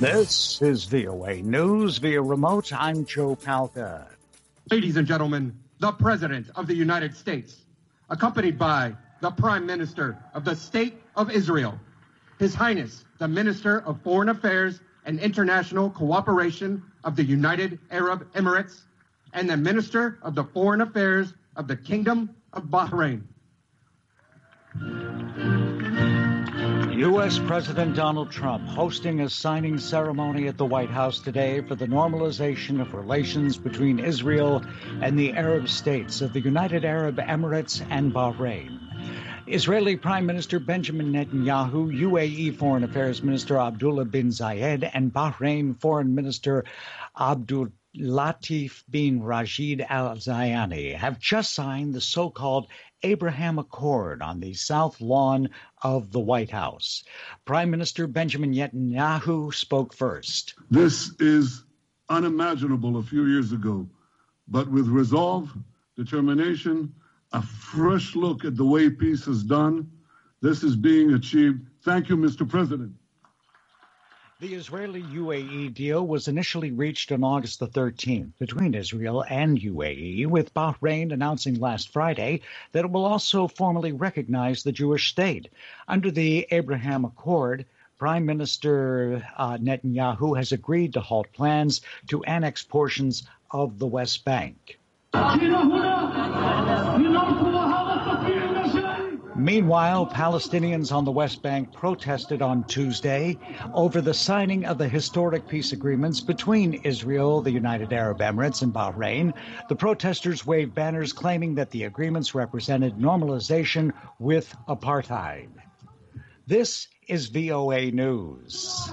This is VOA News via remote. I'm Joe Palca. Ladies and gentlemen, the President of the United States, accompanied by the Prime Minister of the State of Israel, His Highness, the Minister of Foreign Affairs and International Cooperation of the United Arab Emirates, and the Minister of the Foreign Affairs of the Kingdom of Bahrain. U.S. President Donald Trump hosting a signing ceremony at the White House today for the normalization of relations between Israel and the Arab states of the United Arab Emirates and Bahrain. Israeli Prime Minister Benjamin Netanyahu, UAE Foreign Affairs Minister Abdullah bin Zayed, and Bahrain Foreign Minister Abdul Latif bin Rashid Al Zayani have just signed the so-called Abraham Accord on the south lawn of the White House. Prime Minister Benjamin Netanyahu spoke first. This is unimaginable a few years ago, but with resolve, determination, a fresh look at the way peace is done, this is being achieved. Thank you, Mr. President. The Israeli-UAE deal was initially reached on August the 13th between Israel and UAE, with Bahrain announcing last Friday that it will also formally recognize the Jewish state. Under the Abraham Accord, Prime Minister Netanyahu has agreed to halt plans to annex portions of the West Bank. Meanwhile, Palestinians on the West Bank protested on Tuesday over the signing of the historic peace agreements between Israel, the United Arab Emirates, and Bahrain. The protesters waved banners claiming that the agreements represented normalization with apartheid. This is VOA News.